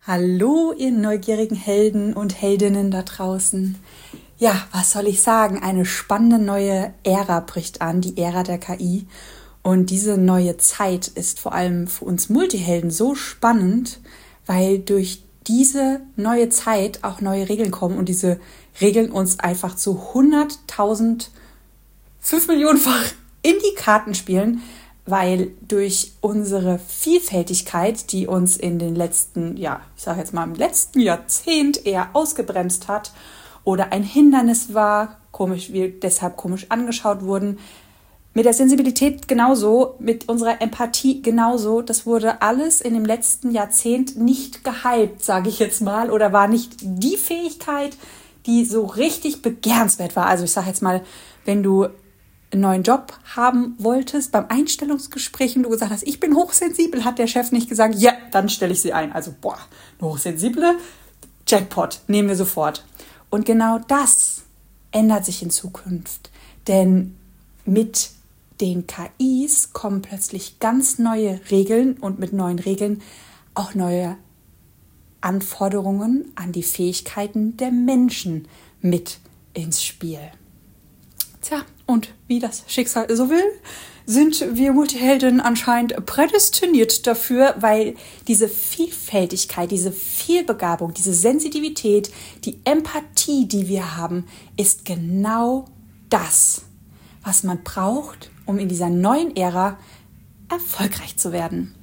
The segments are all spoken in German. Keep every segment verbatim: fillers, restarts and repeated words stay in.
Hallo, ihr neugierigen Helden und Heldinnen da draußen. Ja, was soll ich sagen? Eine spannende neue Ära bricht an, die Ära der K I. Und diese neue Zeit ist vor allem für uns Multihelden so spannend, weil durch diese neue Zeit auch neue Regeln kommen und diese Regeln uns einfach zu hunderttausend, fünf Millionenfach in die Karten spielen, weil durch unsere Vielfältigkeit, die uns in den letzten, ja, ich sage jetzt mal im letzten Jahrzehnt eher ausgebremst hat oder ein Hindernis war, komisch, wir deshalb komisch angeschaut wurden, mit der Sensibilität genauso, mit unserer Empathie genauso, das wurde alles in dem letzten Jahrzehnt nicht gehypt, sage ich jetzt mal, oder war nicht die Fähigkeit, die so richtig begehrenswert war. Also ich sage jetzt mal, wenn du einen neuen Job haben wolltest, beim Einstellungsgespräch und du gesagt hast, ich bin hochsensibel, hat der Chef nicht gesagt, ja, dann stelle ich sie ein. Also, boah, eine hochsensible, Jackpot, nehmen wir sofort. Und genau das ändert sich in Zukunft, denn mit den K Is kommen plötzlich ganz neue Regeln und mit neuen Regeln auch neue Anforderungen an die Fähigkeiten der Menschen mit ins Spiel. Tja, und wie das Schicksal so will, sind wir Multihelden anscheinend prädestiniert dafür, weil diese Vielfältigkeit, diese Vielbegabung, diese Sensitivität, die Empathie, die wir haben, ist genau das, was man braucht, um in dieser neuen Ära erfolgreich zu werden.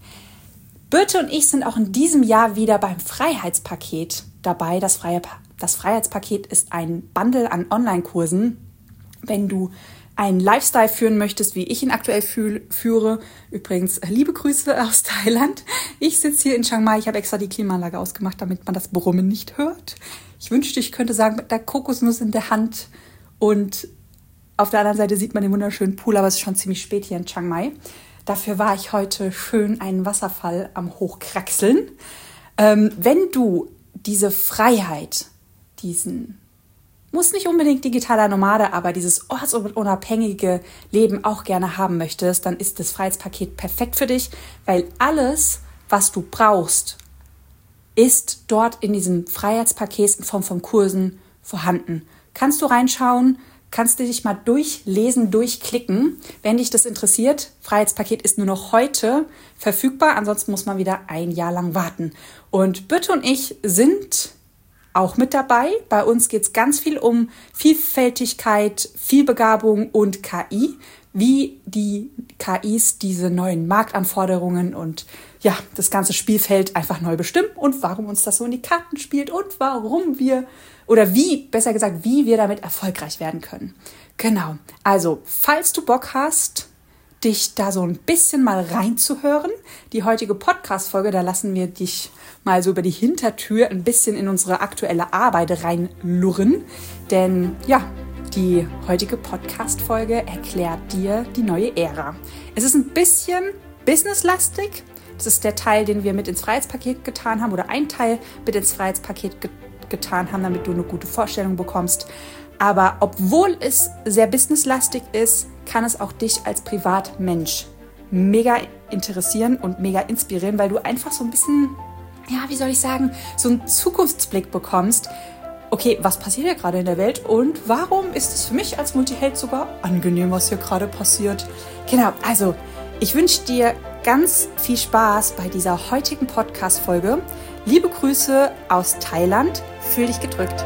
Birte und ich sind auch in diesem Jahr wieder beim Freiheitspaket dabei. Das, Freie, das Freiheitspaket ist ein Bundle an Online-Kursen. Wenn du einen Lifestyle führen möchtest, wie ich ihn aktuell fühl, führe, übrigens liebe Grüße aus Thailand. Ich sitze hier in Chiang Mai, ich habe extra die Klimaanlage ausgemacht, damit man das Brummen nicht hört. Ich wünschte, ich könnte sagen, mit der Kokosnuss in der Hand und auf der anderen Seite sieht man den wunderschönen Pool, aber es ist schon ziemlich spät hier in Chiang Mai. Dafür war ich heute schön einen Wasserfall am Hochkraxeln. Ähm, wenn du diese Freiheit, diesen muss nicht unbedingt digitaler Nomade, aber dieses ortsunabhängige Leben auch gerne haben möchtest, dann ist das Freiheitspaket perfekt für dich, weil alles, was du brauchst, ist dort in diesem Freiheitspaket in Form von Kursen vorhanden. Kannst du reinschauen, kannst du dich mal durchlesen, durchklicken. Wenn dich das interessiert, Freiheitspaket ist nur noch heute verfügbar, ansonsten muss man wieder ein Jahr lang warten. Und Birte und ich sind auch mit dabei. Bei uns geht es ganz viel um Vielfältigkeit, Vielbegabung und K I, wie die K Is diese neuen Marktanforderungen und ja, das ganze Spielfeld einfach neu bestimmen und warum uns das so in die Karten spielt und warum wir, oder wie, besser gesagt, wie wir damit erfolgreich werden können. Genau, also falls du Bock hast, dich da so ein bisschen mal reinzuhören. Die heutige Podcast-Folge, da lassen wir dich mal so über die Hintertür ein bisschen in unsere aktuelle Arbeit reinlurren. Denn ja, die heutige Podcast-Folge erklärt dir die neue Ära. Es ist ein bisschen businesslastig. Das ist der Teil, den wir mit ins Freiheitspaket getan haben oder ein Teil mit ins Freiheitspaket ge- getan haben, damit du eine gute Vorstellung bekommst. Aber obwohl es sehr businesslastig ist, kann es auch dich als Privatmensch mega interessieren und mega inspirieren, weil du einfach so ein bisschen, ja, wie soll ich sagen, so einen Zukunftsblick bekommst. Okay, was passiert hier gerade in der Welt und warum ist es für mich als Multiheld sogar angenehm, was hier gerade passiert? Genau, also ich wünsche dir ganz viel Spaß bei dieser heutigen Podcast-Folge. Liebe Grüße aus Thailand, fühl dich gedrückt.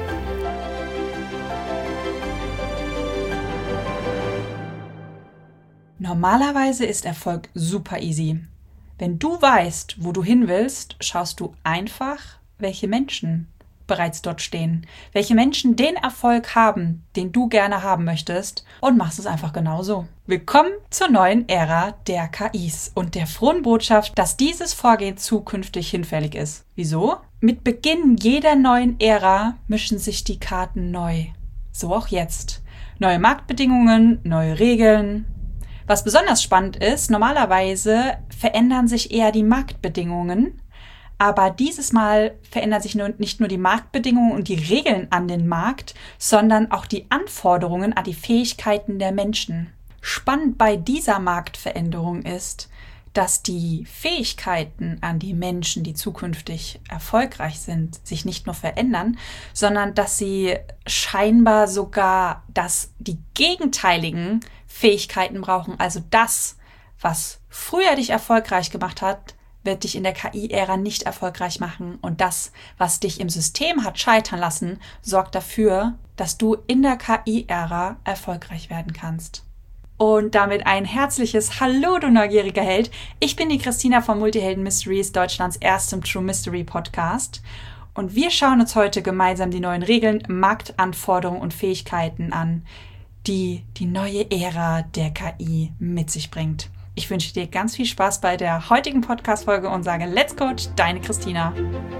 Normalerweise ist Erfolg super easy. Wenn du weißt, wo du hin willst, schaust du einfach, welche Menschen bereits dort stehen, welche Menschen den Erfolg haben, den du gerne haben möchtest und machst es einfach genauso. Willkommen zur neuen Ära der K Is und der frohen Botschaft, dass dieses Vorgehen zukünftig hinfällig ist. Wieso? Mit Beginn jeder neuen Ära mischen sich die Karten neu. So auch jetzt. Neue Marktbedingungen, neue Regeln. Was besonders spannend ist, normalerweise verändern sich eher die Marktbedingungen, aber dieses Mal verändern sich nur, nicht nur die Marktbedingungen und die Regeln an den Markt, sondern auch die Anforderungen an die Fähigkeiten der Menschen. Spannend bei dieser Marktveränderung ist, dass die Fähigkeiten an die Menschen, die zukünftig erfolgreich sind, sich nicht nur verändern, sondern dass sie scheinbar sogar dass die gegenteiligen Fähigkeiten brauchen. Also das, was früher dich erfolgreich gemacht hat, wird dich in der K I-Ära nicht erfolgreich machen. Und das, was dich im System hat scheitern lassen, sorgt dafür, dass du in der K I-Ära erfolgreich werden kannst. Und damit ein herzliches Hallo, du neugieriger Held. Ich bin die Christina von Multihelden Mysteries, Deutschlands erstem True Mystery Podcast. Und wir schauen uns heute gemeinsam die neuen Regeln, Marktanforderungen und Fähigkeiten an, die die neue Ära der K I mit sich bringt. Ich wünsche dir ganz viel Spaß bei der heutigen Podcast-Folge und sage Let's Coach, deine Christina.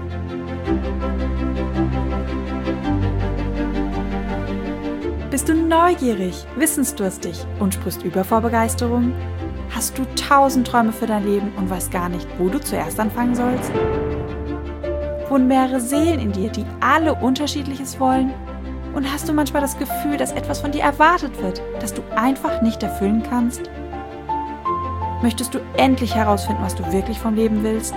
Bist du neugierig, wissensdurstig und sprichst über vor Begeisterung? Hast du tausend Träume für dein Leben und weißt gar nicht, wo du zuerst anfangen sollst? Wohnen mehrere Seelen in dir, die alle Unterschiedliches wollen? Und hast du manchmal das Gefühl, dass etwas von dir erwartet wird, das du einfach nicht erfüllen kannst? Möchtest du endlich herausfinden, was du wirklich vom Leben willst?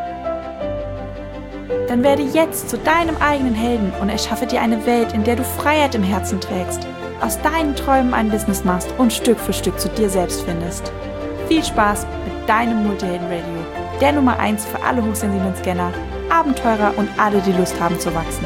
Dann werde jetzt zu deinem eigenen Helden und erschaffe dir eine Welt, in der du Freiheit im Herzen trägst, aus deinen Träumen ein Business machst und Stück für Stück zu dir selbst findest. Viel Spaß mit deinem Multihelden-Radio, der Nummer eins für alle hochsensiblen Scanner, Abenteurer und alle, die Lust haben zu wachsen.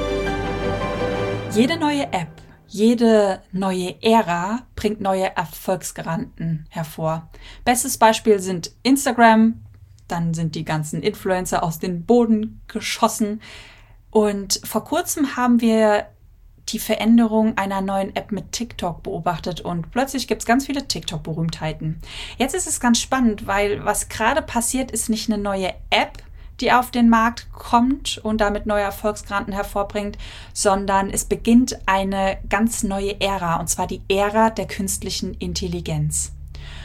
Jede neue App, jede neue Ära bringt neue Erfolgsgaranten hervor. Bestes Beispiel sind Instagram, dann sind die ganzen Influencer aus dem Boden geschossen. Und vor kurzem haben wir die Veränderung einer neuen App mit TikTok beobachtet und plötzlich gibt es ganz viele TikTok-Berühmtheiten. Jetzt ist es ganz spannend, weil was gerade passiert, ist nicht eine neue App, die auf den Markt kommt und damit neue Erfolgsgaranten hervorbringt, sondern es beginnt eine ganz neue Ära, und zwar die Ära der künstlichen Intelligenz.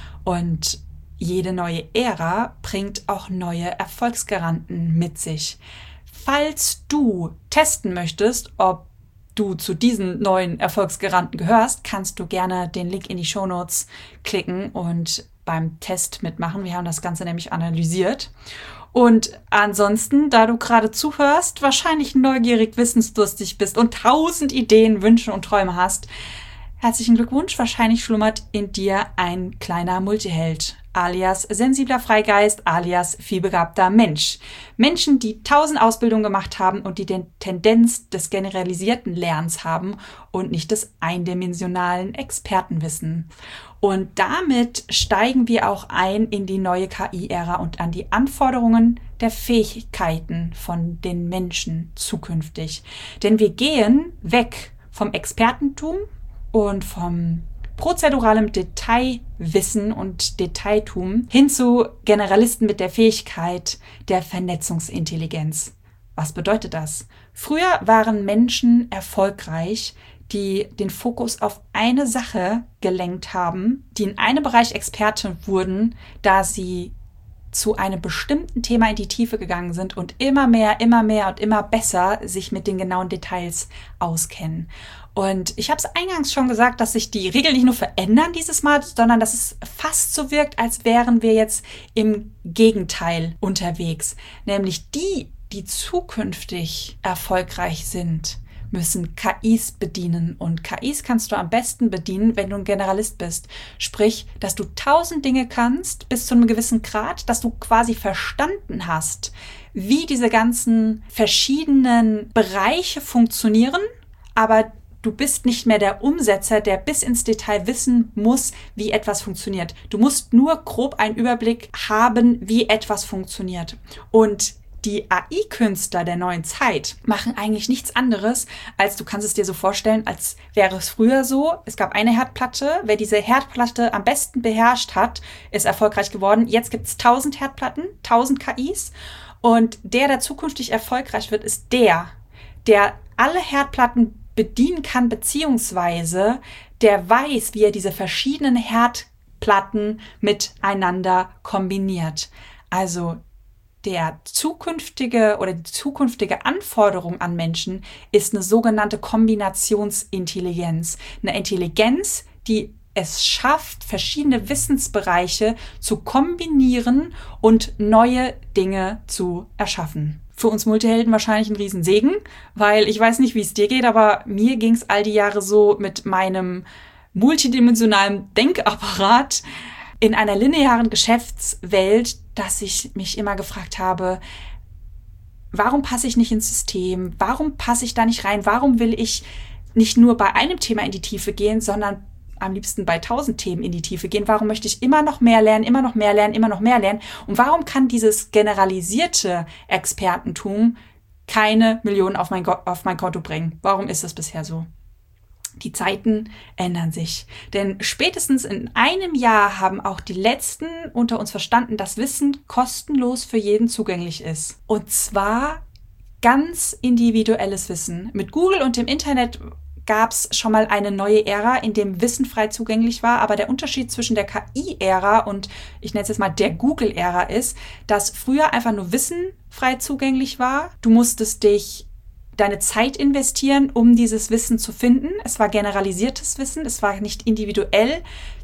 Und jede neue Ära bringt auch neue Erfolgsgaranten mit sich. Falls du testen möchtest, ob du zu diesen neuen Erfolgsgaranten gehörst, kannst du gerne den Link in die Shownotes klicken und beim Test mitmachen. Wir haben das Ganze nämlich analysiert. Und ansonsten, da du gerade zuhörst, wahrscheinlich neugierig, wissensdurstig bist und tausend Ideen, Wünsche und Träume hast, herzlichen Glückwunsch. Wahrscheinlich schlummert in dir ein kleiner Multiheld, alias sensibler Freigeist, alias vielbegabter Mensch. Menschen, die tausend Ausbildungen gemacht haben und die den Tendenz des generalisierten Lernens haben und nicht des eindimensionalen Expertenwissen. Und damit steigen wir auch ein in die neue K I-Ära und an die Anforderungen der Fähigkeiten von den Menschen zukünftig. Denn wir gehen weg vom Expertentum und vom prozeduralem Detailwissen und Detailtum hin zu Generalisten mit der Fähigkeit der Vernetzungsintelligenz. Was bedeutet das? Früher waren Menschen erfolgreich, die den Fokus auf eine Sache gelenkt haben, die in einem Bereich Experte wurden, da sie zu einem bestimmten Thema in die Tiefe gegangen sind und immer mehr, immer mehr und immer besser sich mit den genauen Details auskennen. Und ich habe es eingangs schon gesagt, dass sich die Regeln nicht nur verändern dieses Mal, sondern dass es fast so wirkt, als wären wir jetzt im Gegenteil unterwegs. Nämlich die, die zukünftig erfolgreich sind, müssen K Is bedienen. Und K Is kannst du am besten bedienen, wenn du ein Generalist bist. Sprich, dass du tausend Dinge kannst bis zu einem gewissen Grad, dass du quasi verstanden hast, wie diese ganzen verschiedenen Bereiche funktionieren, aber du bist nicht mehr der Umsetzer, der bis ins Detail wissen muss, wie etwas funktioniert. Du musst nur grob einen Überblick haben, wie etwas funktioniert. Und die A I-Künstler der neuen Zeit machen eigentlich nichts anderes, als du kannst es dir so vorstellen, als wäre es früher so, es gab eine Herdplatte, wer diese Herdplatte am besten beherrscht hat, ist erfolgreich geworden. Jetzt gibt es tausend Herdplatten, tausend K Is und der, der zukünftig erfolgreich wird, ist der, der alle Herdplatten bedienen kann, beziehungsweise der weiß, wie er diese verschiedenen Herdplatten miteinander kombiniert. Also der zukünftige oder die zukünftige Anforderung an Menschen ist eine sogenannte Kombinationsintelligenz. Eine Intelligenz, die es schafft, verschiedene Wissensbereiche zu kombinieren und neue Dinge zu erschaffen. Für uns Multihelden wahrscheinlich ein Riesensegen, weil ich weiß nicht, wie es dir geht, aber mir ging es all die Jahre so mit meinem multidimensionalen Denkapparat in einer linearen Geschäftswelt, dass ich mich immer gefragt habe, warum passe ich nicht ins System? Warum passe ich da nicht rein? Warum will ich nicht nur bei einem Thema in die Tiefe gehen, sondern am liebsten bei tausend Themen in die Tiefe gehen? Warum möchte ich immer noch mehr lernen, immer noch mehr lernen, immer noch mehr lernen? Und warum kann dieses generalisierte Expertentum keine Millionen auf mein, auf mein Konto bringen? Warum ist das bisher so? Die Zeiten ändern sich. Denn spätestens in einem Jahr haben auch die Letzten unter uns verstanden, dass Wissen kostenlos für jeden zugänglich ist. Und zwar ganz individuelles Wissen. Mit Google und dem Internet gab es schon mal eine neue Ära, in dem Wissen frei zugänglich war. Aber der Unterschied zwischen der K I-Ära und ich nenne es jetzt mal der Google-Ära ist, dass früher einfach nur Wissen frei zugänglich war. Du musstest dich deine Zeit investieren, um dieses Wissen zu finden. Es war generalisiertes Wissen, es war nicht individuell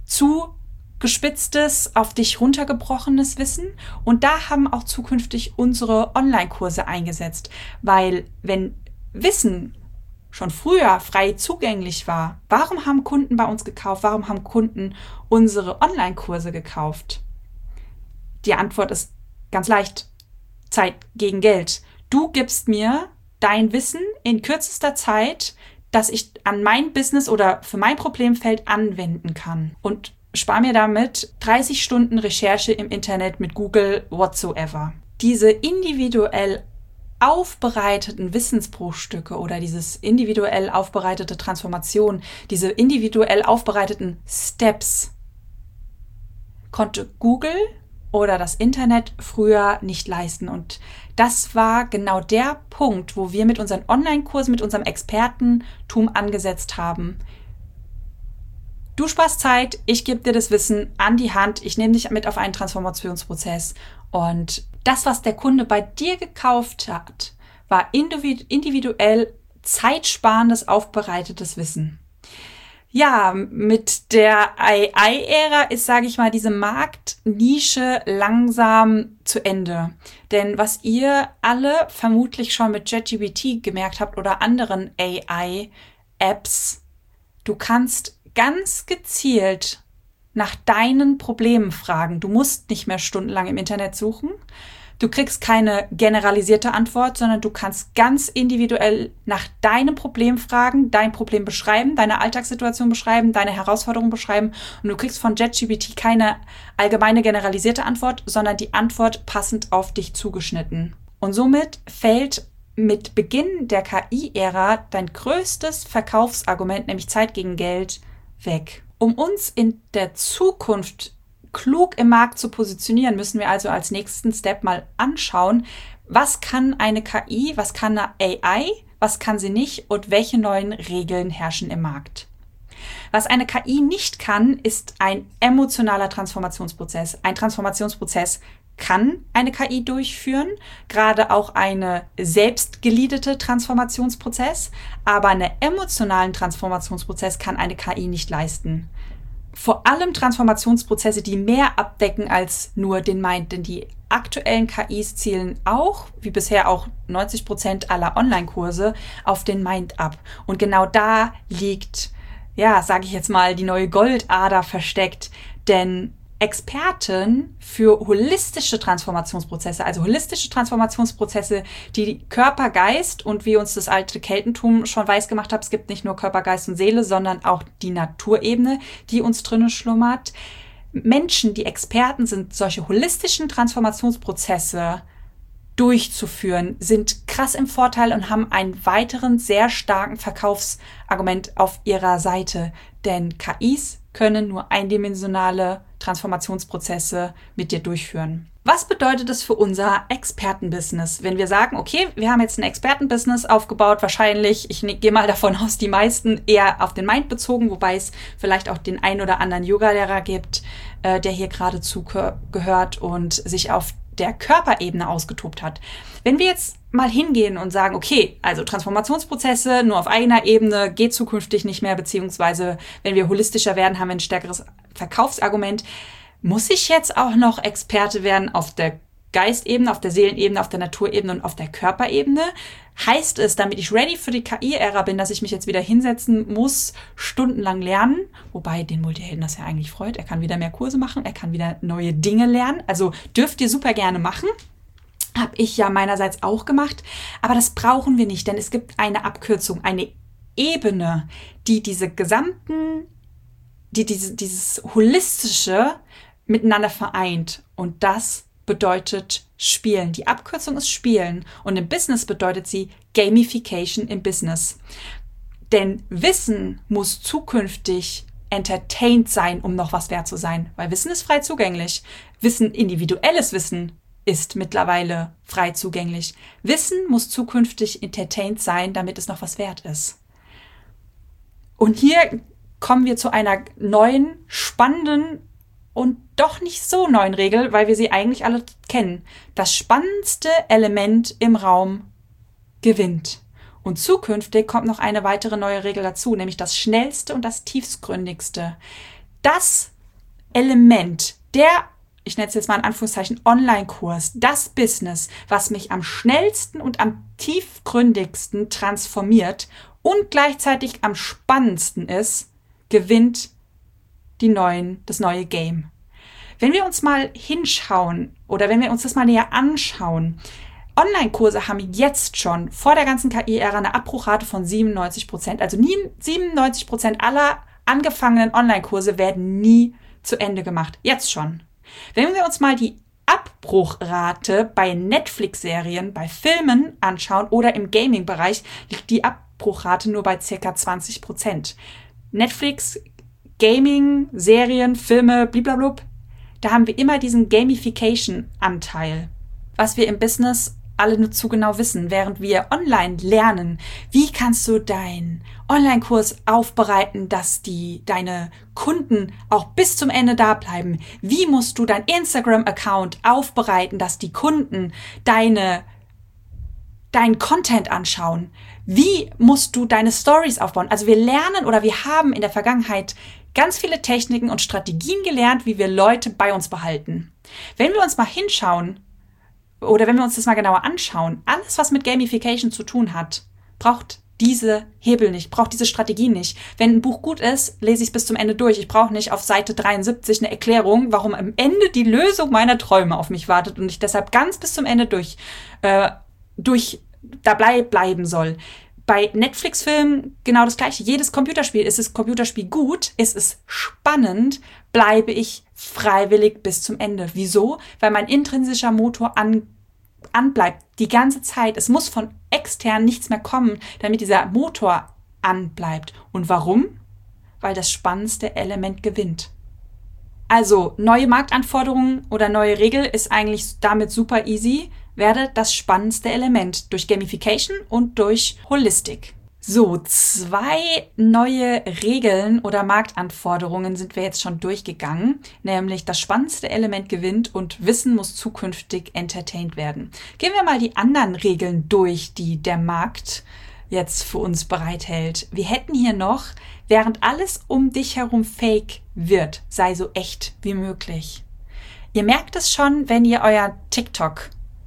zugespitztes, auf dich runtergebrochenes Wissen. Und da haben auch zukünftig unsere Online-Kurse eingesetzt. Weil wenn Wissen schon früher frei zugänglich war, warum haben Kunden bei uns gekauft? Warum haben Kunden unsere Online-Kurse gekauft? Die Antwort ist ganz leicht. Zeit gegen Geld. Du gibst mir dein Wissen in kürzester Zeit, dass ich an mein Business oder für mein Problemfeld anwenden kann. Und spare mir damit dreißig Stunden Recherche im Internet mit Google whatsoever. Diese individuell aufbereiteten Wissensbruchstücke oder dieses individuell aufbereitete Transformation, diese individuell aufbereiteten Steps konnte Google oder das Internet früher nicht leisten. Und das war genau der Punkt, wo wir mit unseren Online-Kursen, mit unserem Expertentum angesetzt haben. Du sparst Zeit, ich gebe dir das Wissen an die Hand, ich nehme dich mit auf einen Transformationsprozess. Und das, was der Kunde bei dir gekauft hat, war individuell zeitsparendes, aufbereitetes Wissen. Ja, mit der A I-Ära ist, sage ich mal, diese Marktnische langsam zu Ende. Denn was ihr alle vermutlich schon mit ChatGPT gemerkt habt oder anderen A I-Apps, du kannst ganz gezielt nach deinen Problemen fragen. Du musst nicht mehr stundenlang im Internet suchen. Du kriegst keine generalisierte Antwort, sondern du kannst ganz individuell nach deinem Problem fragen, dein Problem beschreiben, deine Alltagssituation beschreiben, deine Herausforderung beschreiben und du kriegst von ChatGPT keine allgemeine generalisierte Antwort, sondern die Antwort passend auf dich zugeschnitten. Und somit fällt mit Beginn der K I-Ära dein größtes Verkaufsargument, nämlich Zeit gegen Geld, weg. Um uns in der Zukunft klug im Markt zu positionieren, müssen wir also als nächsten Step mal anschauen, was kann eine K I, was kann eine A I, was kann sie nicht und welche neuen Regeln herrschen im Markt. Was eine K I nicht kann, ist ein emotionaler Transformationsprozess. Ein Transformationsprozess kann eine K I durchführen, gerade auch eine selbstgeleadete Transformationsprozess, aber einen emotionalen Transformationsprozess kann eine K I nicht leisten. Vor allem Transformationsprozesse, die mehr abdecken als nur den Mind, denn die aktuellen K Is zielen auch, wie bisher auch neunzig Prozent aller Online-Kurse, auf den Mind ab. Und genau da liegt, ja, sage ich jetzt mal, die neue Goldader versteckt, denn Experten für holistische Transformationsprozesse, also holistische Transformationsprozesse, die Körper, Geist und wie uns das alte Keltentum schon weiß gemacht hat, es gibt nicht nur Körper, Geist und Seele, sondern auch die Naturebene, die uns drinnen schlummert. Menschen, die Experten sind, solche holistischen Transformationsprozesse durchzuführen, sind krass im Vorteil und haben einen weiteren sehr starken Verkaufsargument auf ihrer Seite. Denn K Is können nur eindimensionale Transformationsprozesse mit dir durchführen. Was bedeutet es für unser Expertenbusiness, wenn wir sagen, okay, wir haben jetzt ein Expertenbusiness aufgebaut, wahrscheinlich, ich gehe mal davon aus, die meisten eher auf den Mind bezogen, wobei es vielleicht auch den ein oder anderen Yoga-Lehrer gibt, äh, der hier gerade zugehört und sich auf der Körperebene ausgetobt hat. Wenn wir jetzt mal hingehen und sagen, okay, also Transformationsprozesse nur auf eigener Ebene geht zukünftig nicht mehr, beziehungsweise wenn wir holistischer werden, haben wir ein stärkeres Verkaufsargument. Muss ich jetzt auch noch Experte werden auf der Geistebene, auf der Seelenebene, auf der Naturebene und auf der Körperebene? Heißt es, damit ich ready für die K I-Ära bin, dass ich mich jetzt wieder hinsetzen muss, stundenlang lernen? Wobei den Multihelden das ja eigentlich freut. Er kann wieder mehr Kurse machen, er kann wieder neue Dinge lernen. Also dürft ihr super gerne machen. Habe ich ja meinerseits auch gemacht. Aber das brauchen wir nicht, denn es gibt eine Abkürzung, eine Ebene, die diese gesamten, die diese, dieses Holistische miteinander vereint. Und das bedeutet Spielen. Die Abkürzung ist Spielen. Und im Business bedeutet sie Gamification im Business. Denn Wissen muss zukünftig entertained sein, um noch was wert zu sein. Weil Wissen ist frei zugänglich. Wissen, individuelles Wissen ist mittlerweile frei zugänglich. Wissen muss zukünftig entertained sein, damit es noch was wert ist. Und hier kommen wir zu einer neuen, spannenden und doch nicht so neuen Regel, weil wir sie eigentlich alle kennen. Das spannendste Element im Raum gewinnt. Und zukünftig kommt noch eine weitere neue Regel dazu, nämlich das schnellste und das tiefstgründigste. Das Element, der, ich nenne es jetzt mal in Anführungszeichen, Online-Kurs, das Business, was mich am schnellsten und am tiefgründigsten transformiert und gleichzeitig am spannendsten ist, gewinnt die neuen, das neue Game. Wenn wir uns mal hinschauen oder wenn wir uns das mal näher anschauen, Online-Kurse haben jetzt schon vor der ganzen K I-Ära eine Abbruchrate von siebenundneunzig Prozent. Also nie, siebenundneunzig Prozent aller angefangenen Online-Kurse werden nie zu Ende gemacht. Jetzt schon. Wenn wir uns mal die Abbruchrate bei Netflix-Serien, bei Filmen anschauen oder im Gaming-Bereich, liegt die Abbruchrate nur bei ca. zwanzig Prozent. Netflix, Gaming, Serien, Filme, blablabla, da haben wir immer diesen Gamification-Anteil, was wir im Business alle nur zu genau wissen, während wir online lernen. Wie kannst du deinen Online-Kurs aufbereiten, dass die deine Kunden auch bis zum Ende da bleiben? Wie musst du dein Instagram-Account aufbereiten, dass die Kunden deine deinen Content anschauen? Wie musst du deine Stories aufbauen? Also wir lernen oder wir haben in der Vergangenheit ganz viele Techniken und Strategien gelernt, wie wir Leute bei uns behalten. Wenn wir uns mal hinschauen oder wenn wir uns das mal genauer anschauen, alles, was mit Gamification zu tun hat, braucht diese Hebel nicht, braucht diese Strategie nicht. Wenn ein Buch gut ist, lese ich es bis zum Ende durch. Ich brauche nicht auf Seite dreiundsiebzig eine Erklärung, warum am Ende die Lösung meiner Träume auf mich wartet und ich deshalb ganz bis zum Ende durch, äh, durch dabei bleiben soll. Bei Netflix-Filmen genau das Gleiche. Jedes Computerspiel, ist das Computerspiel gut, ist es spannend, bleibe ich freiwillig bis zum Ende. Wieso? Weil mein intrinsischer Motor an, anbleibt die ganze Zeit. Es muss von extern nichts mehr kommen, damit dieser Motor anbleibt. Und warum? Weil das spannendste Element gewinnt. Also neue Marktanforderungen oder neue Regel ist eigentlich damit super easy. Werde das spannendste Element durch Gamification und durch Holistik. So, zwei neue Regeln oder Marktanforderungen sind wir jetzt schon durchgegangen, nämlich das spannendste Element gewinnt und Wissen muss zukünftig entertained werden. Gehen wir mal die anderen Regeln durch, die der Markt jetzt für uns bereithält. Wir hätten hier noch, während alles um dich herum fake wird, sei so echt wie möglich. Ihr merkt es schon, wenn ihr euer TikTok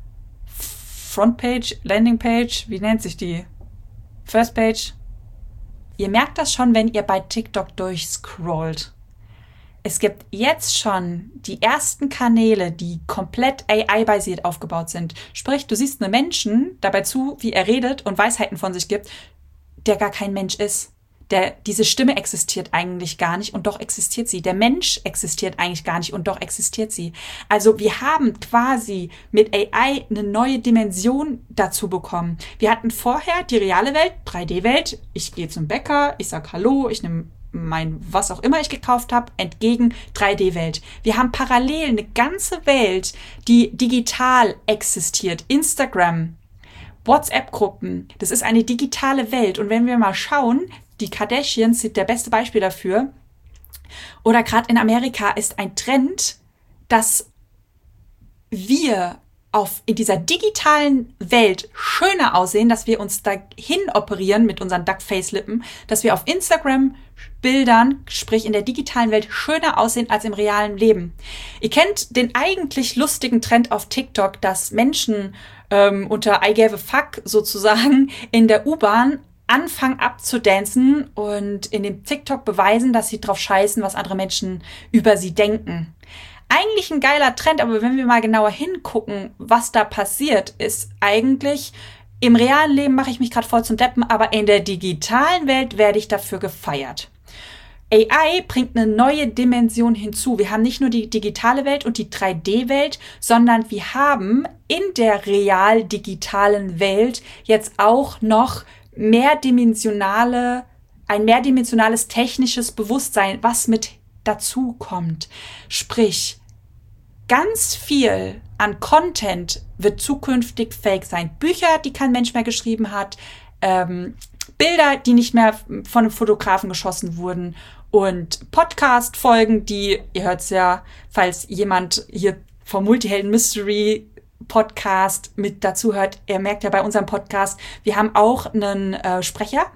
Frontpage, Landingpage, wie nennt sich die? Firstpage. Ihr merkt das schon, wenn ihr bei TikTok durchscrollt. Es gibt jetzt schon die ersten Kanäle, die komplett A I-basiert aufgebaut sind. Sprich, du siehst einen Menschen dabei zu, wie er redet und Weisheiten von sich gibt, der gar kein Mensch ist. Der, diese Stimme existiert eigentlich gar nicht und doch existiert sie. Der Mensch existiert eigentlich gar nicht und doch existiert sie. Also wir haben quasi mit A I eine neue Dimension dazu bekommen. Wir hatten vorher die reale Welt, drei D-Welt. Ich gehe zum Bäcker, ich sag Hallo, ich nehme mein, was auch immer ich gekauft habe, entgegen drei D-Welt. Wir haben parallel eine ganze Welt, die digital existiert. Instagram, WhatsApp-Gruppen, das ist eine digitale Welt. Und wenn wir mal schauen, die Kardashians sind der beste Beispiel dafür. Oder gerade in Amerika ist ein Trend, dass wir auf, in dieser digitalen Welt schöner aussehen, dass wir uns dahin operieren mit unseren Duckface-Lippen, dass wir auf Instagram Bildern, sprich in der digitalen Welt, schöner aussehen als im realen Leben. Ihr kennt den eigentlich lustigen Trend auf TikTok, dass Menschen ähm, unter I gave a fuck sozusagen in der U-Bahn anfangen abzudancen und in dem TikTok beweisen, dass sie drauf scheißen, was andere Menschen über sie denken. Eigentlich ein geiler Trend, aber wenn wir mal genauer hingucken, was da passiert, ist eigentlich, im realen Leben mache ich mich gerade voll zum Deppen, aber in der digitalen Welt werde ich dafür gefeiert. A I bringt eine neue Dimension hinzu. Wir haben nicht nur die digitale Welt und die drei D Welt, sondern wir haben in der real-digitalen Welt jetzt auch noch mehrdimensionale, ein mehrdimensionales technisches Bewusstsein, was mit dazu kommt. Sprich, ganz viel an Content wird zukünftig fake sein. Bücher, die kein Mensch mehr geschrieben hat, ähm, Bilder, die nicht mehr von einem Fotografen geschossen wurden und Podcast-Folgen, die, ihr hört es ja, falls jemand hier vom Multihelden Mystery Podcast mit dazu hört, ihr merkt ja bei unserem Podcast, wir haben auch einen äh, Sprecher.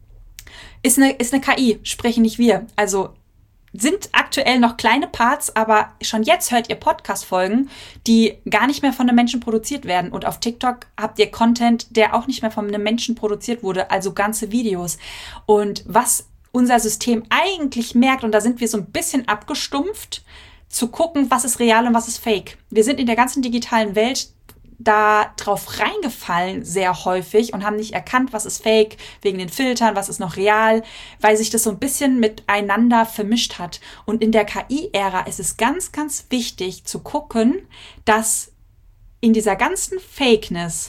Ist eine, ist eine K I, sprechen nicht wir. Also sind aktuell noch kleine Parts, aber schon jetzt hört ihr Podcast-Folgen, die gar nicht mehr von einem Menschen produziert werden. Und auf TikTok habt ihr Content, der auch nicht mehr von einem Menschen produziert wurde, also ganze Videos. Und was unser System eigentlich merkt, und da sind wir so ein bisschen abgestumpft, zu gucken, was ist real und was ist fake. Wir sind in der ganzen digitalen Welt da drauf reingefallen sehr häufig und haben nicht erkannt, was ist fake, wegen den Filtern, was ist noch real, weil sich das so ein bisschen miteinander vermischt hat. Und in der K I-Ära ist es ganz, ganz wichtig zu gucken, dass in dieser ganzen Fakeness,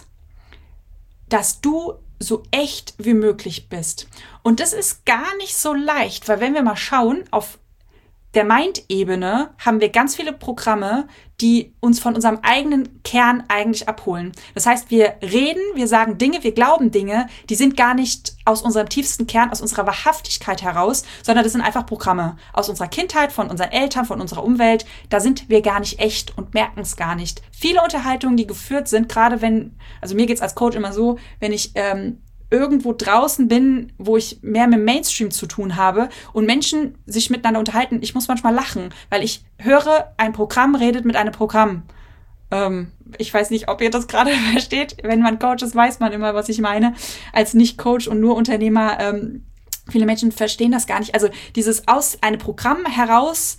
dass du so echt wie möglich bist. Und das ist gar nicht so leicht, weil wenn wir mal schauen, auf der Mind-Ebene haben wir ganz viele Programme, die uns von unserem eigenen Kern eigentlich abholen. Das heißt, wir reden, wir sagen Dinge, wir glauben Dinge, die sind gar nicht aus unserem tiefsten Kern, aus unserer Wahrhaftigkeit heraus, sondern das sind einfach Programme aus unserer Kindheit, von unseren Eltern, von unserer Umwelt. Da sind wir gar nicht echt und merken es gar nicht. Viele Unterhaltungen, die geführt sind, gerade wenn, also mir geht's als Coach immer so, wenn ich ähm, irgendwo draußen bin, wo ich mehr mit dem Mainstream zu tun habe und Menschen sich miteinander unterhalten, ich muss manchmal lachen, weil ich höre, ein Programm redet mit einem Programm. Ähm, ich weiß nicht, ob ihr das gerade versteht. Wenn man Coach ist, weiß man immer, was ich meine. Als Nicht-Coach und nur Unternehmer, ähm, viele Menschen verstehen das gar nicht. Also dieses aus einem Programm heraus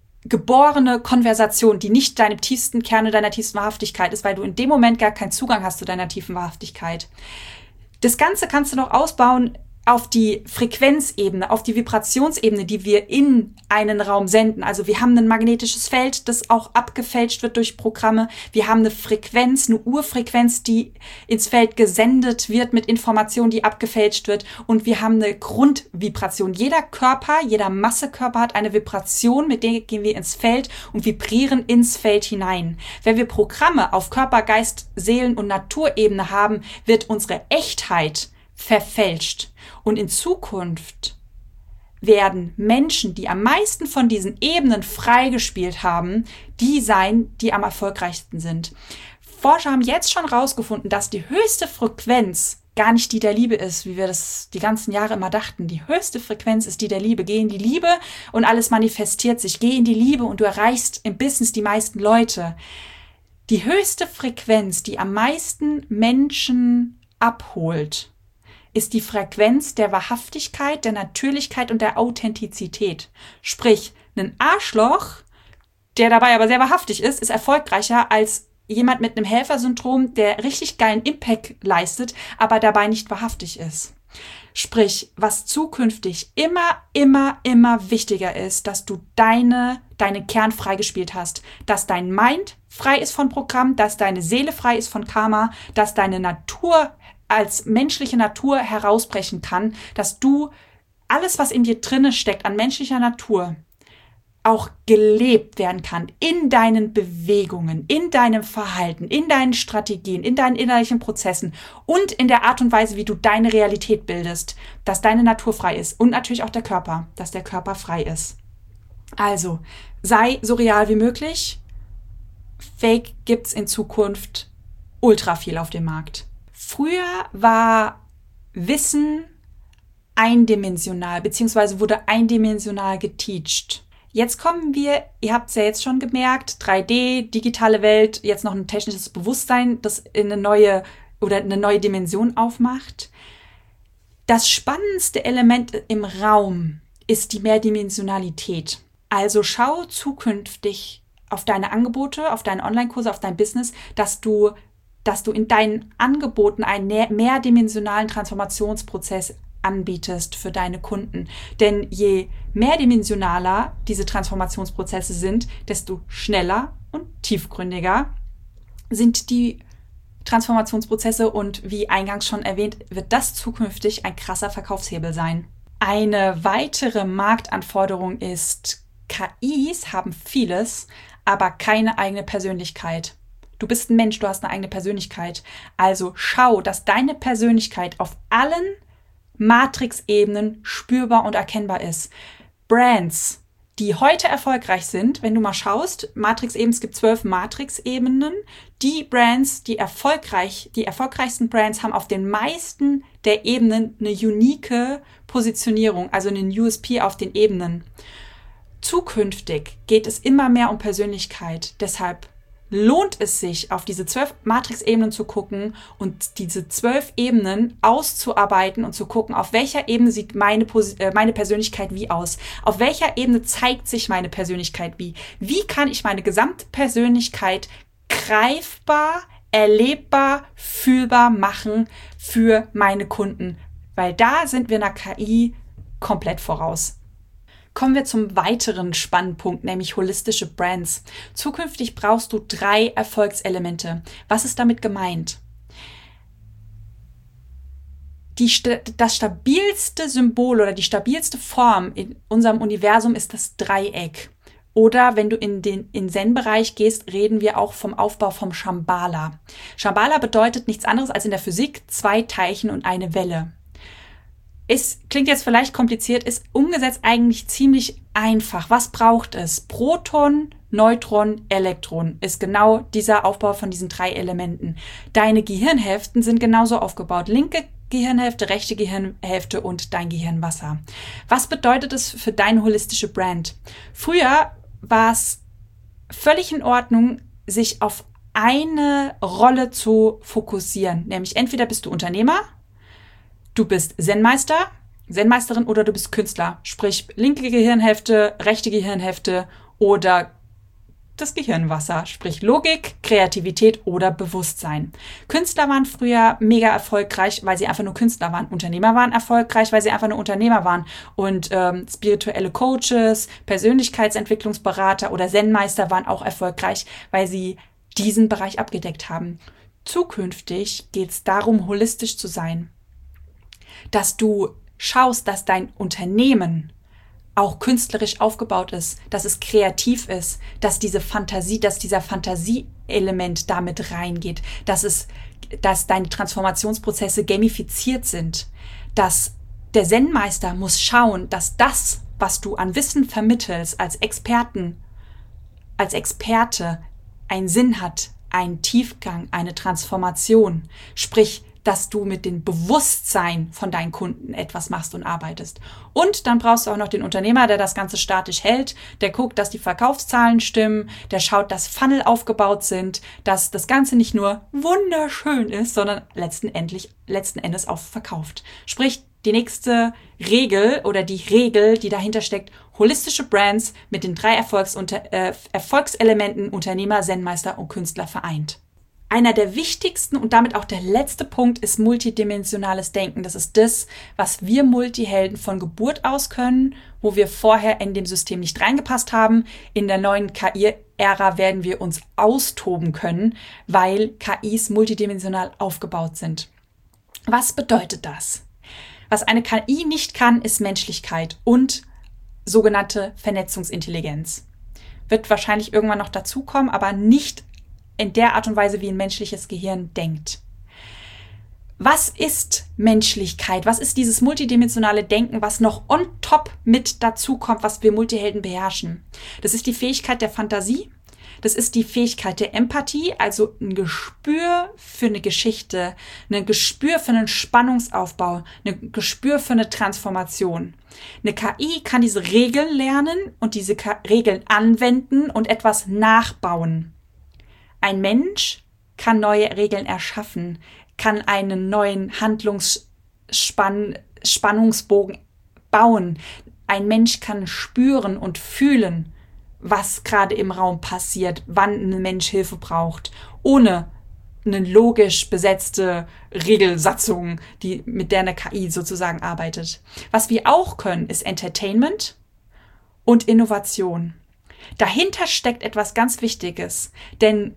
geborene Konversation, die nicht deinem tiefsten Kern, deiner tiefsten Wahrhaftigkeit ist, weil du in dem Moment gar keinen Zugang hast zu deiner tiefen Wahrhaftigkeit. Das Ganze kannst du noch ausbauen auf die Frequenzebene, auf die Vibrationsebene, die wir in einen Raum senden. Also wir haben ein magnetisches Feld, das auch abgefälscht wird durch Programme. Wir haben eine Frequenz, eine Urfrequenz, die ins Feld gesendet wird mit Information, die abgefälscht wird. Und wir haben eine Grundvibration. Jeder Körper, jeder Massekörper hat eine Vibration, mit der gehen wir ins Feld und vibrieren ins Feld hinein. Wenn wir Programme auf Körper, Geist, Seelen- und Naturebene haben, wird unsere Echtheit verfälscht. Und in Zukunft werden Menschen, die am meisten von diesen Ebenen freigespielt haben, die sein, die am erfolgreichsten sind. Forscher haben jetzt schon herausgefunden, dass die höchste Frequenz gar nicht die der Liebe ist, wie wir das die ganzen Jahre immer dachten. Die höchste Frequenz ist die der Liebe. Geh in die Liebe und alles manifestiert sich. Geh in die Liebe und du erreichst im Business die meisten Leute. Die höchste Frequenz, die am meisten Menschen abholt, ist die Frequenz der Wahrhaftigkeit, der Natürlichkeit und der Authentizität. Sprich, ein Arschloch, der dabei aber sehr wahrhaftig ist, ist erfolgreicher als jemand mit einem Helfersyndrom, der richtig geilen Impact leistet, aber dabei nicht wahrhaftig ist. Sprich, was zukünftig immer, immer, immer wichtiger ist, dass du deine, deinen Kern freigespielt hast, dass dein Mind frei ist von Programm, dass deine Seele frei ist von Karma, dass deine Natur als menschliche Natur herausbrechen kann, dass du alles, was in dir drinne steckt an menschlicher Natur, auch gelebt werden kann in deinen Bewegungen, in deinem Verhalten, in deinen Strategien, in deinen innerlichen Prozessen und in der Art und Weise, wie du deine Realität bildest, dass deine Natur frei ist und natürlich auch der Körper, dass der Körper frei ist. Also, sei so real wie möglich, Fake gibt es in Zukunft ultra viel auf dem Markt. Früher war Wissen eindimensional, beziehungsweise wurde eindimensional geteacht. Jetzt kommen wir, ihr habt es ja jetzt schon gemerkt, drei D, digitale Welt, jetzt noch ein technisches Bewusstsein, das in eine neue oder eine neue Dimension aufmacht. Das spannendste Element im Raum ist die Mehrdimensionalität. Also schau zukünftig auf deine Angebote, auf deine Online-Kurse, auf dein Business, dass du, dass du in deinen Angeboten einen mehrdimensionalen Transformationsprozess anbietest für deine Kunden. Denn je mehrdimensionaler diese Transformationsprozesse sind, desto schneller und tiefgründiger sind die Transformationsprozesse und wie eingangs schon erwähnt, wird das zukünftig ein krasser Verkaufshebel sein. Eine weitere Marktanforderung ist, K Is haben vieles, aber keine eigene Persönlichkeit. Du bist ein Mensch, du hast eine eigene Persönlichkeit. Also schau, dass deine Persönlichkeit auf allen Matrix-Ebenen spürbar und erkennbar ist. Brands, die heute erfolgreich sind, wenn du mal schaust, Matrix-Ebenen, es gibt zwölf Matrix-Ebenen, die Brands, die erfolgreich, die erfolgreichsten Brands haben auf den meisten der Ebenen eine unique Positionierung, also einen U S P auf den Ebenen. Zukünftig geht es immer mehr um Persönlichkeit, deshalb lohnt es sich, auf diese zwölf Matrix-Ebenen zu gucken und diese zwölf Ebenen auszuarbeiten und zu gucken, auf welcher Ebene sieht meine, Pos- äh, meine Persönlichkeit wie aus? Auf welcher Ebene zeigt sich meine Persönlichkeit wie? Wie kann ich meine gesamte Persönlichkeit greifbar, erlebbar, fühlbar machen für meine Kunden? Weil da sind wir einer K I komplett voraus. Kommen wir zum weiteren Spannpunkt, nämlich holistische Brands. Zukünftig brauchst du drei Erfolgselemente. Was ist damit gemeint? Die, das stabilste Symbol oder die stabilste Form in unserem Universum ist das Dreieck. Oder wenn du in den in Zen-Bereich gehst, reden wir auch vom Aufbau vom Shambhala. Shambhala bedeutet nichts anderes als in der Physik zwei Teilchen und eine Welle. Es klingt jetzt vielleicht kompliziert, ist umgesetzt eigentlich ziemlich einfach. Was braucht es? Proton, Neutron, Elektron ist genau dieser Aufbau von diesen drei Elementen. Deine Gehirnhälften sind genauso aufgebaut. Linke Gehirnhälfte, rechte Gehirnhälfte und dein Gehirnwasser. Was bedeutet es für deine holistische Brand? Früher war es völlig in Ordnung, sich auf eine Rolle zu fokussieren. Nämlich entweder bist du Unternehmer, du bist Zen-Meister, Zen-Meisterin oder du bist Künstler. Sprich, linke Gehirnhälfte, rechte Gehirnhälfte oder das Gehirnwasser. Sprich, Logik, Kreativität oder Bewusstsein. Künstler waren früher mega erfolgreich, weil sie einfach nur Künstler waren. Unternehmer waren erfolgreich, weil sie einfach nur Unternehmer waren. Und ähm, spirituelle Coaches, Persönlichkeitsentwicklungsberater oder Zen-Meister waren auch erfolgreich, weil sie diesen Bereich abgedeckt haben. Zukünftig geht es darum, holistisch zu sein. Dass du schaust, dass dein Unternehmen auch künstlerisch aufgebaut ist, dass es kreativ ist, dass diese Fantasie, dass dieser Fantasieelement damit reingeht, dass es, dass deine Transformationsprozesse gamifiziert sind, dass der Zen-Meister muss schauen, dass das, was du an Wissen vermittelst als Experten, als Experte, einen Sinn hat, einen Tiefgang, eine Transformation, sprich, dass du mit dem Bewusstsein von deinen Kunden etwas machst und arbeitest. Und dann brauchst du auch noch den Unternehmer, der das Ganze statisch hält, der guckt, dass die Verkaufszahlen stimmen, der schaut, dass Funnel aufgebaut sind, dass das Ganze nicht nur wunderschön ist, sondern letzten, endlich, letzten Endes auch verkauft. Sprich, die nächste Regel oder die Regel, die dahinter steckt, holistische Brands mit den drei Erfolgsunter- äh, Erfolgselementen Unternehmer, Zen-Meister und Künstler vereint. Einer der wichtigsten und damit auch der letzte Punkt ist multidimensionales Denken. Das ist das, was wir Multihelden von Geburt aus können, wo wir vorher in dem System nicht reingepasst haben. In der neuen K I-Ära werden wir uns austoben können, weil K Is multidimensional aufgebaut sind. Was bedeutet das? Was eine K I nicht kann, ist Menschlichkeit und sogenannte Vernetzungsintelligenz. Wird wahrscheinlich irgendwann noch dazukommen, aber nicht in der Art und Weise, wie ein menschliches Gehirn denkt. Was ist Menschlichkeit? Was ist dieses multidimensionale Denken, was noch on top mit dazukommt, was wir Multihelden beherrschen? Das ist die Fähigkeit der Fantasie, Das ist die Fähigkeit der Empathie, also ein Gespür für eine Geschichte, ein Gespür für einen Spannungsaufbau, ein Gespür für eine Transformation. Eine K I kann diese Regeln lernen und diese Ka- Regeln anwenden und etwas nachbauen. Ein Mensch kann neue Regeln erschaffen, kann einen neuen Handlungsspannungsbogen bauen. Ein Mensch kann spüren und fühlen, was gerade im Raum passiert, wann ein Mensch Hilfe braucht, ohne eine logisch besetzte Regelsatzung, die, mit der eine K I sozusagen arbeitet. Was wir auch können, ist Entertainment und Innovation. Dahinter steckt etwas ganz Wichtiges, denn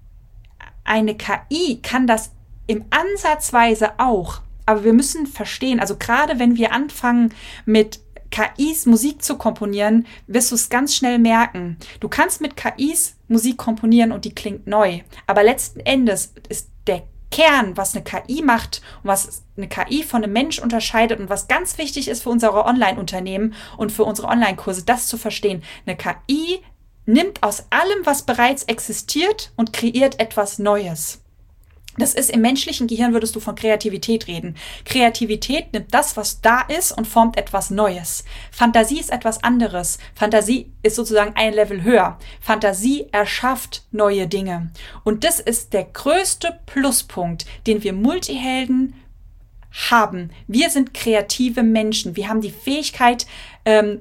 eine K I kann das im Ansatzweise auch, aber wir müssen verstehen, also gerade wenn wir anfangen mit K Is Musik zu komponieren, wirst du es ganz schnell merken. Du kannst mit K Is Musik komponieren und die klingt neu. Aber letzten Endes ist der Kern, was eine K I macht und was eine K I von einem Mensch unterscheidet und was ganz wichtig ist für unsere Online-Unternehmen und für unsere Online-Kurse, das zu verstehen. Eine K I nimmt aus allem, was bereits existiert und kreiert etwas Neues. Das ist im menschlichen Gehirn, würdest du von Kreativität reden. Kreativität nimmt das, was da ist und formt etwas Neues. Fantasie ist etwas anderes. Fantasie ist sozusagen ein Level höher. Fantasie erschafft neue Dinge. Und das ist der größte Pluspunkt, den wir Multihelden haben. Wir sind kreative Menschen. Wir haben die Fähigkeit, ähm,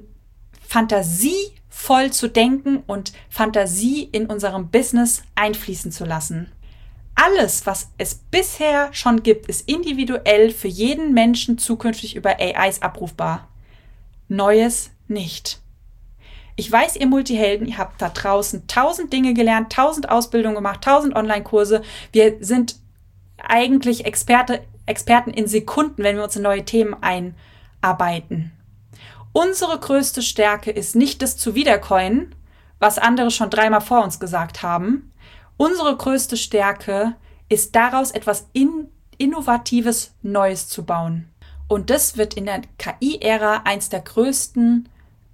fantasievoll zu denken und Fantasie in unserem Business einfließen zu lassen. Alles, was es bisher schon gibt, ist individuell für jeden Menschen zukünftig über A Is abrufbar. Neues nicht. Ich weiß, ihr Multihelden, ihr habt da draußen tausend Dinge gelernt, tausend Ausbildungen gemacht, tausend Online-Kurse. Wir sind eigentlich Experte, Experten in Sekunden, wenn wir uns in neue Themen einarbeiten. Unsere größte Stärke ist nicht das zu wiedercoinen, was andere schon dreimal vor uns gesagt haben. Unsere größte Stärke ist daraus etwas in, Innovatives Neues zu bauen. Und das wird in der K I-Ära eins der größten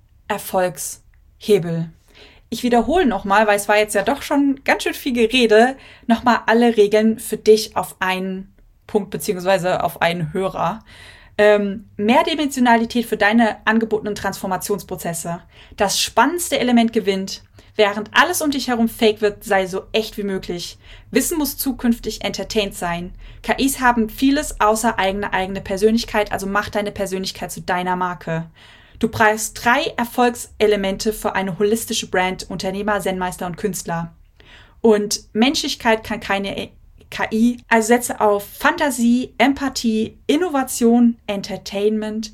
Erfolgshebel. Ich wiederhole nochmal, weil es war jetzt ja doch schon ganz schön viel Gerede, nochmal alle Regeln für dich auf einen Punkt beziehungsweise auf einen Hörer. Ähm, Mehrdimensionalität für deine angebotenen Transformationsprozesse. Das spannendste Element gewinnt. Während alles um dich herum fake wird, sei so echt wie möglich. Wissen muss zukünftig entertained sein. K Is haben vieles außer eigene eigene Persönlichkeit, also mach deine Persönlichkeit zu deiner Marke. Du brauchst drei Erfolgselemente für eine holistische Brand, Unternehmer, Zen-Meister und Künstler. Und Menschlichkeit kann keine K I, also setze auf Fantasie, Empathie, Innovation, Entertainment,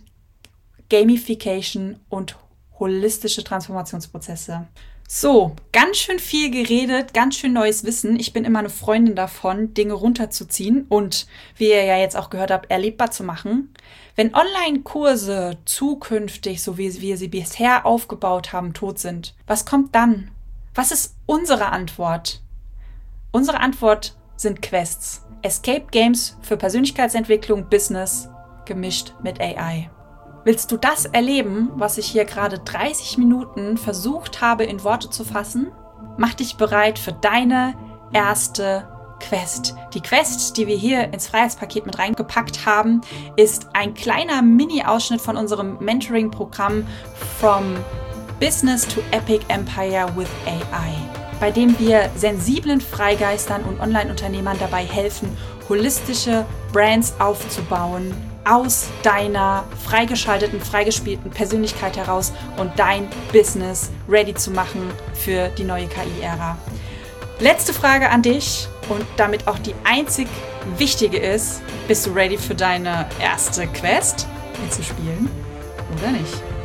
Gamification und holistische Transformationsprozesse. So, ganz schön viel geredet, ganz schön neues Wissen. Ich bin immer eine Freundin davon, Dinge runterzuziehen und, wie ihr ja jetzt auch gehört habt, erlebbar zu machen. Wenn Online-Kurse zukünftig, so wie wir sie bisher aufgebaut haben, tot sind, was kommt dann? Was ist unsere Antwort? Unsere Antwort sind Quests. Escape Games für Persönlichkeitsentwicklung, Business, gemischt mit A I. Willst du das erleben, was ich hier gerade dreißig Minuten versucht habe, in Worte zu fassen? Mach dich bereit für deine erste Quest. Die Quest, die wir hier ins Freiheitspaket mit reingepackt haben, ist ein kleiner Mini-Ausschnitt von unserem Mentoring-Programm From Business to Epic Empire with A I, bei dem wir sensiblen Freigeistern und Online-Unternehmern dabei helfen, holistische Brands aufzubauen, aus deiner freigeschalteten, freigespielten Persönlichkeit heraus und dein Business ready zu machen für die neue K I-Ära. Letzte Frage an dich und damit auch die einzig wichtige ist, bist du ready für deine erste Quest mitzuspielen oder nicht?